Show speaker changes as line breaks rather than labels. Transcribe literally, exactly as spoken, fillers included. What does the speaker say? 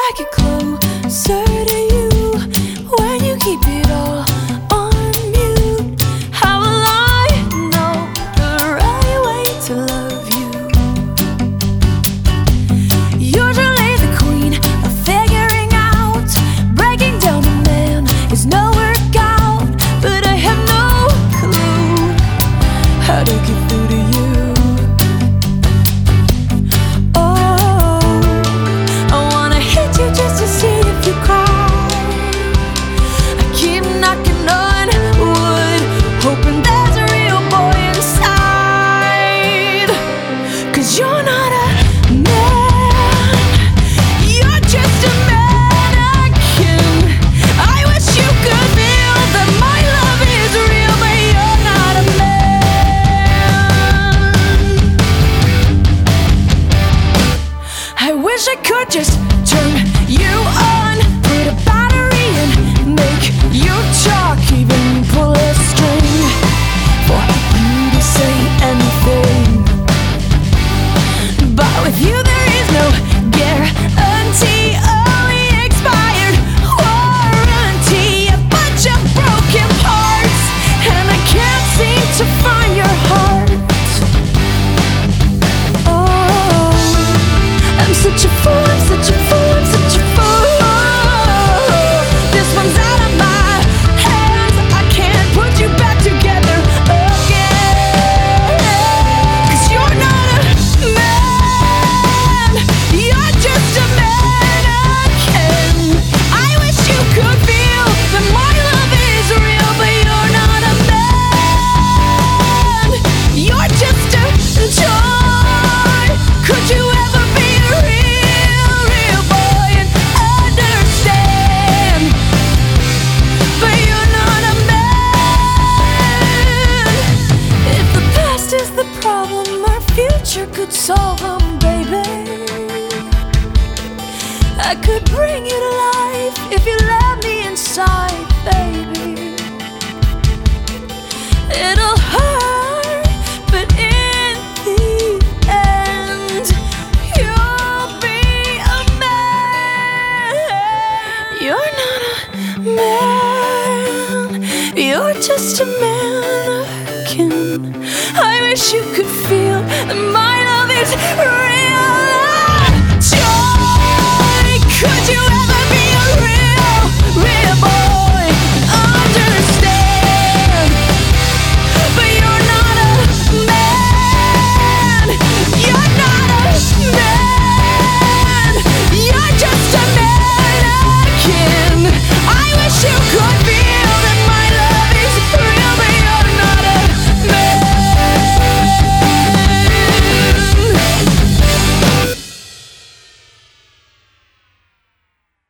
I get closer to you when you keep it all on mute? How will I know the right way to love you? Usually the queen of figuring out, breaking down a man is no workout, but I have no clue how to get through to you. You're not a man, you're just a mannequin. I wish you could feel that my love is real, but you're not a man. I wish I could just turn you on, put a battery in, make you talk, even pull a string for you to say anything. But with you there is no guarantee, only expired warranty. A bunch of broken parts, and I can't seem to find your heart. Oh, I'm such a fool, I'm such a fool, I'm such a fool. This one's out of my hands, I can't put you back together again. 'Cause you're not a man, you're just a mannequin. I wish you could feel that my love is real, but you're not a man. You're just a toy. Could you ever be a real, real boy and understand? But you're not a man. If the past is the problem, our future could solve them, baby. I could bring you to life if you let me inside, baby. It'll hurt, but in the end, you'll be a man. You're not a man, you're just a mannequin. I wish you could feel that my love is real.